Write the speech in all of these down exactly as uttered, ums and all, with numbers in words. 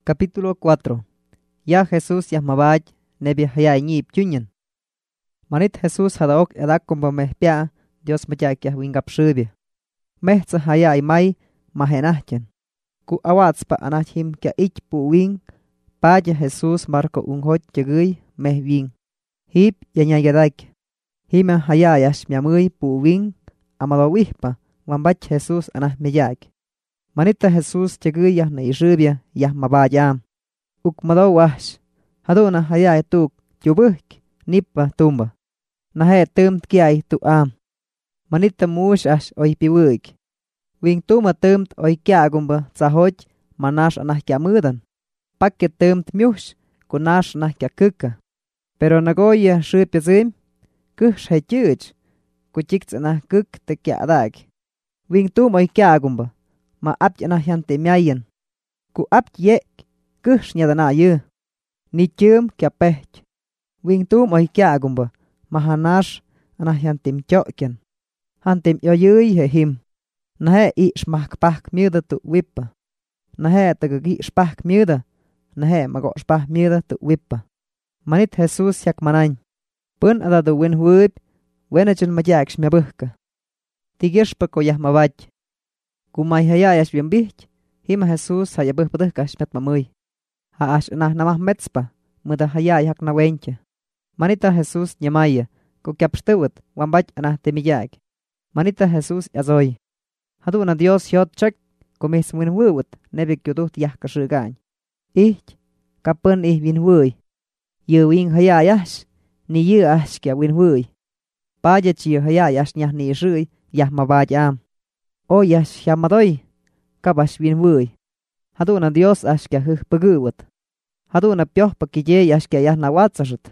Capítulo cuatro. Ya Jesús yahmabaj nebi haya ñib chunyan. Manit Jesús hadaok edak combo mehpia Dios mayak yah wingap shubi. Mehtsa haya imay mahenahchen. Ku awats pa anahim kya ich pu wing paya Jesús marco unhot yagui meh wing. Hip yanyayadak. Hima haya yash miamui pu wing amadawihpa wambach Jesús anah meyak. Manita Jesús yagui yah na ishubia yah mabayam. Uk madawash. Haduna haya etuk yubuk nipa tumba. Nahe tumt kiay tu am. Manita mush ash oy piwuk. Wing tuma tumt oy kiagumba zahoj manash anah kiamudan. Pakke tumt mush kunash anah kiakuka. Pero nagoya shupizim kush hechuch kuchikts anah kuk te kiadag. Wing tum oy kiagumba ma apt anah yante miayen. Ku apt yek kush nyadana yu. Ni chum kiapech. Wing tum oy kiagumba mahanash anah yantim chokyen. Hantim yoyuy he him. Nahe ich mach pak miuda tu wippa. Nahe tagagi spak miuda. Nahe mago spak miuda tu wippa. Manit Jesús yak manañ. Pun ada du win huib. Wenachin mayak shmiabuhka. Tigirshpa ko yah mabach. Kumay hayayash biambich. Hima Jesús hayabuh paduhka shmet mamuy. Haash anah namah metspa. Muda hayay hak na wencha. Manita Jesús nyamaya. Ko kiapshtuwat wambach anah temiyak. Manita Jesús azoy. Haduna Dios yot chak kumis win wuwat nebik yuduht yah kashugañ. Ich kapun ih win wuy. Yu wing hayayash ni yu ash kia win wuy. Paya chi hayayash nyah ni shuy yah mabayam. O yash yamadoy kabash win wuy. Haduna Dios ash kia huh paguwat. Haduna pyoh pakiye yash kia yah nawatsashut.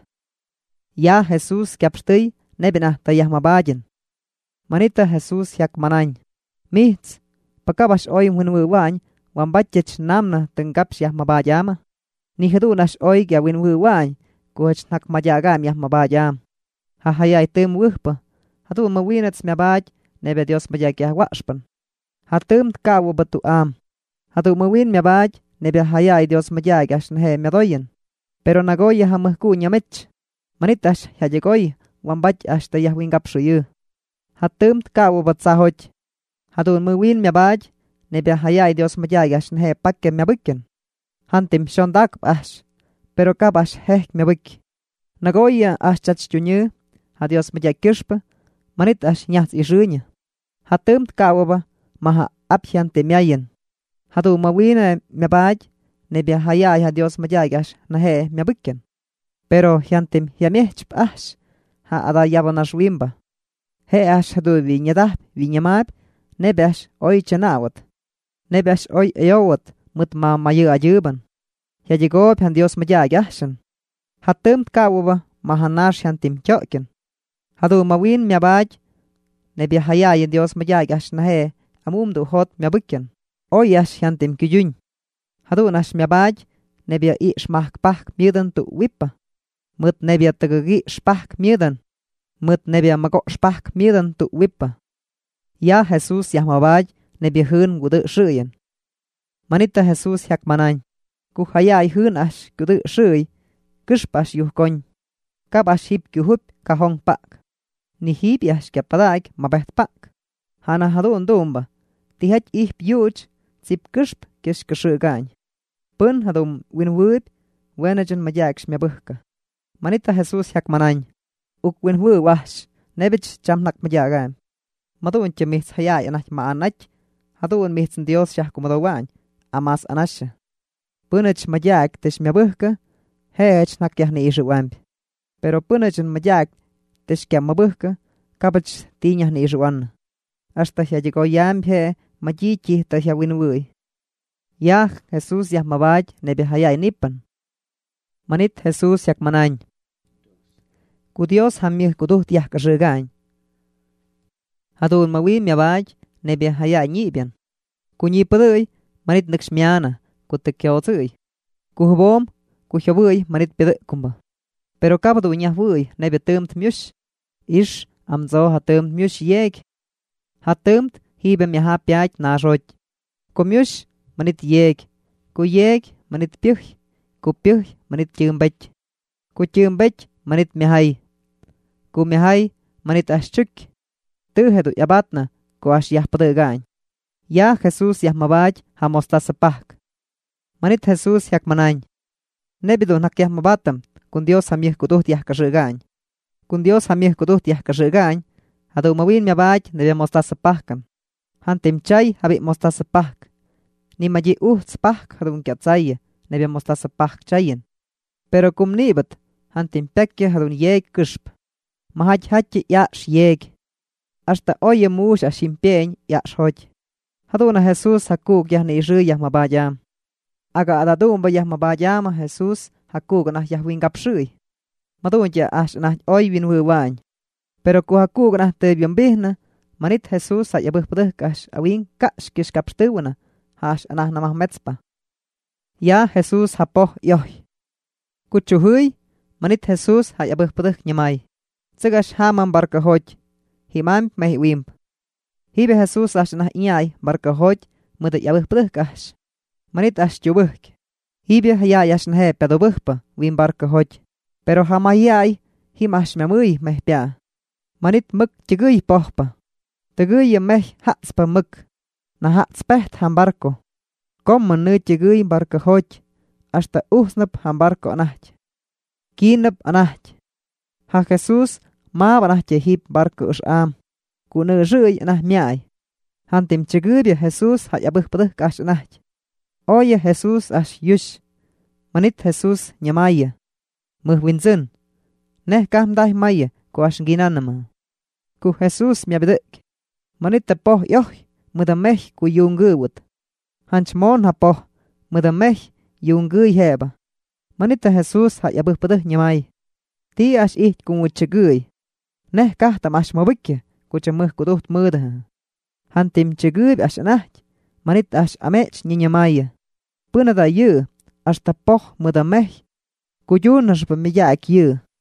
Ya Jesús kiapshtuy nebinah ta yah mabayan. Manita Jesús yak manañ. Mihts, pakabash oy win wuwañ, wambachech namna tengkaps yah mabayama. Ni hadunash oy kia win wuwañ, kuhach nak mayagam yah mabayam. Hahayay tum wuhpa, hadun mawinats miabaj, nebe Dios mayak yah washpan. Hatum tkawo batu am. Hadu mawin miabaj, nebe hayay Dios mayak yash nahe miadoyen. Pero nagoya hamahku nyamech. Manitash yayegoy, wambach ashta yah wingapshuyu. Hatum tkawo batsahoj. Hadun mawin miabaj, nebe hayay Dios mayak yash nahe pakke miabukken. Hantim shondak ash, pero kabash hek miabuk. Nagoya ash chach chunyu, ha Dios mayak kirshpa, manit ash nyats ishunya. Hatum tkawo ba, maha aphyante miayen. Hadu mawin miabaj, nebe hayay ha Dios mayak yash nahe miabukken. Pero hyantim yamiechp ash, ha ada yabanash wimba. He ash hadu vinyadap, vinyamab, nebe ash oy chanawat. Nebe ash oy eyowat, mut ma mayu ayuban. Yajigob han Dios mayak yashan. Hatum tkawoba, mahanash hyantim chokyen. Hadu mawin miabaj, nebe hayay Dios mayak yash nahe, amumdu hot miabukyen. Oy ash hyantim kiyun. Hadu nash miabaj, nebe ish mahkpah miudan tu wippa. Mut nebia tagagi spak miudan. Mut nebia mago spak miudan tu wippa. Ya Jesús yah mabaj nebia hun gudu shuyen. Manita Jesús yak manañ. Ku hayay hun ash gudu shuy. Kushpash yuhkoñ. Kabash hip kuhup kahong pak. Ni hip yash kapadag mabeht pak. Hana hadun dumba. Tihach ihp yuch zip kushp kish kashugañ. Pun hadum winwud wenajan mayak shmiabuhka. Manita Jesús yak manañ. Uk win wu wash, nebich chamnak mayagam. Madun che mihts hayay anach maanach, hadun mihts Dios shah kumadawañ, amas anasha. Punach mayak tish miabuhka, hech nak yah ni ishuwamp. Pero punach mayak tish kia mabuhka, kabach tinyah ni ishuwan. Hasta ya llegó yamp he, mayichi ta ya win wuy. Yah Jesús yah mabaj nebe hayay nipan. Manit Jesús yak manañ. Ku Dios hamih kuduht yah kashugañ. Hadun mawin miabaj, nebe hayay nyibian. Ku nyipaduy, manit nakshmiana, ku tekyozuy. Ku hubom, ku hyabuy, manit pidukumba. Pero kabadu nyah wuy, nebe tumt myush. Ish, amzo ha tumt myush yeg. Ha tumt, hibe miaha piach na roj. Ku myush, manit yeg. Ku yeg, manit piuj, ku piuj manit chiumbech, ku chiumbech manit mihai, ku mihai manit ashchuk, tuhedu yabatna ku ash yahpadegañ. Ya Jesús yahmabach ha mostaza pahk. Manit Jesús yakmanañ. Nebidu nak yahmabatam, kun Dios hamih kuduht yahkashegañ. Kun Dios hamih kuduht yahkashegañ, hadu mawin miabach nebia mostaza pahkan. Hantem chay habi mostaza pahk. Ni maji uhts pahk hadun kiatzaya, nebia mostaza pahk chayen. Pero kum nibat, hantem pekje hadun yeg kushp. Mahaj hatje yash yeg. Hasta oye mush ashimpeñ yash hoj. Haduna Jesús hakuk yah ni ishu yahmabayam. Aga adadumba yahmabayama Jesús hakuk nah yahwingapshui. Madunja ash nah oy winwiwañ. Pero ku hakuk nah tebiambihna, manit Jesús ha yabuhpadeh kash awin kash kishkapshtuwana, hash nah namah metzpa. Ya Jesús hapoh yoh. Kuchuhui, manit Jesús ha yabuhpadeh nyamay. Tsigash haman barka hoj. Himam meh wimp. Hibe Jesús ash nah iñay barka hoj muda yabuhpadeh kash. Manit ash yubuhk. Hibe hayay ash nahe pedobuhpa wim barka hoj. Pero hamayay him ash memuy meh pia. Manit muk chiguy pohpa. Teguy meh hatspa muk. Na hatspeht ham barko. Kom nu chiguy barka hoj. Hasta usnap ham barko anach. Kinap anach. Ha Jesús ma banach hip barko ush am. Kunu rüy anach miay. Hantem chiguy Jesús ha yabuhpadeh kash anach. Oye Jesús ash yush. Manit Jesús nyamaya. Muh winzun. Neh kam dah maya ku ash ginanama. Ku Jesús miabidek. Manit te poh yoh muda meh ku yungguwut. Hanch mon ha poh muda meh yungguy heba. Manit Jesús ha yabuhpadeh nyamay. Ti ash iht kun wuchiguy. Neh kahtam ash mabikya ku chamuh kuduht muda. Hantem chiguy ash anach. Manit ash amech nyamaya. Puna da yu hasta poh muda meh. Ku yunash pa miyak yu.